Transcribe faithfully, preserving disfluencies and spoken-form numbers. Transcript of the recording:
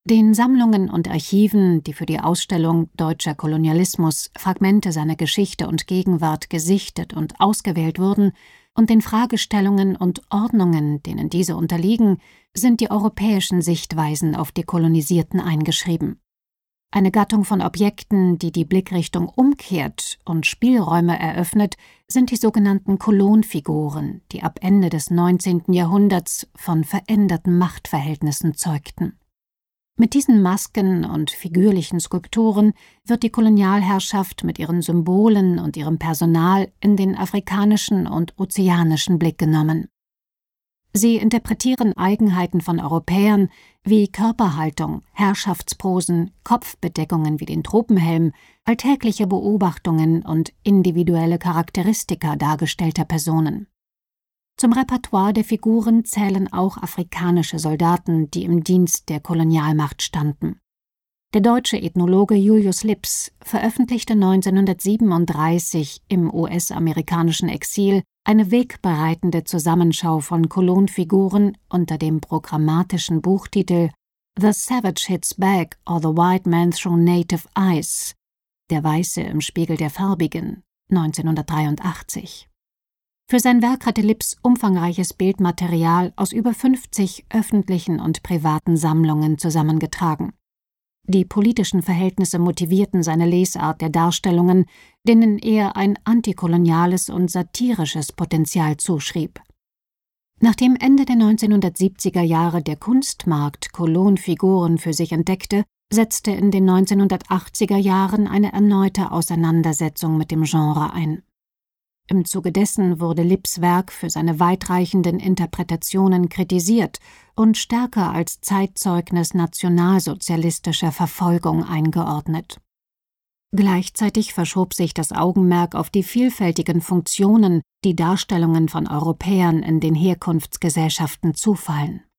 Den Sammlungen und Archiven, die für die Ausstellung Deutscher Kolonialismus Fragmente seiner Geschichte und Gegenwart gesichtet und ausgewählt wurden, und den Fragestellungen und Ordnungen, denen diese unterliegen, sind die europäischen Sichtweisen auf die Kolonisierten eingeschrieben. Eine Gattung von Objekten, die die Blickrichtung umkehrt und Spielräume eröffnet, sind die sogenannten Kolonfiguren, die ab Ende des neunzehnten Jahrhunderts von veränderten Machtverhältnissen zeugten. Mit diesen Masken und figürlichen Skulpturen wird die Kolonialherrschaft mit ihren Symbolen und ihrem Personal in den afrikanischen und ozeanischen Blick genommen. Sie interpretieren Eigenheiten von Europäern wie Körperhaltung, Herrschaftsposen, Kopfbedeckungen wie den Tropenhelm, alltägliche Beobachtungen und individuelle Charakteristika dargestellter Personen. Zum Repertoire der Figuren zählen auch afrikanische Soldaten, die im Dienst der Kolonialmacht standen. Der deutsche Ethnologe Julius Lips veröffentlichte neunzehnhundertsiebenunddreißig im U S-amerikanischen Exil eine wegbereitende Zusammenschau von Kolonfiguren unter dem programmatischen Buchtitel »The Savage Hits Back or the White Man Through Native Eyes« Der Weiße im Spiegel der Farbigen, neunzehnhundertdreiundachtzig. Für sein Werk hatte Lips umfangreiches Bildmaterial aus über fünfzig öffentlichen und privaten Sammlungen zusammengetragen. Die politischen Verhältnisse motivierten seine Lesart der Darstellungen, denen er ein antikoloniales und satirisches Potenzial zuschrieb. Nachdem Ende der neunzehnhundertsiebziger Jahre der Kunstmarkt Kolonfiguren für sich entdeckte, setzte in den neunzehnhundertachtziger Jahren eine erneute Auseinandersetzung mit dem Genre ein. Im Zuge dessen wurde Lips' Werk für seine weitreichenden Interpretationen kritisiert und stärker als Zeitzeugnis nationalsozialistischer Verfolgung eingeordnet. Gleichzeitig verschob sich das Augenmerk auf die vielfältigen Funktionen, die Darstellungen von Europäern in den Herkunftsgesellschaften zufallen.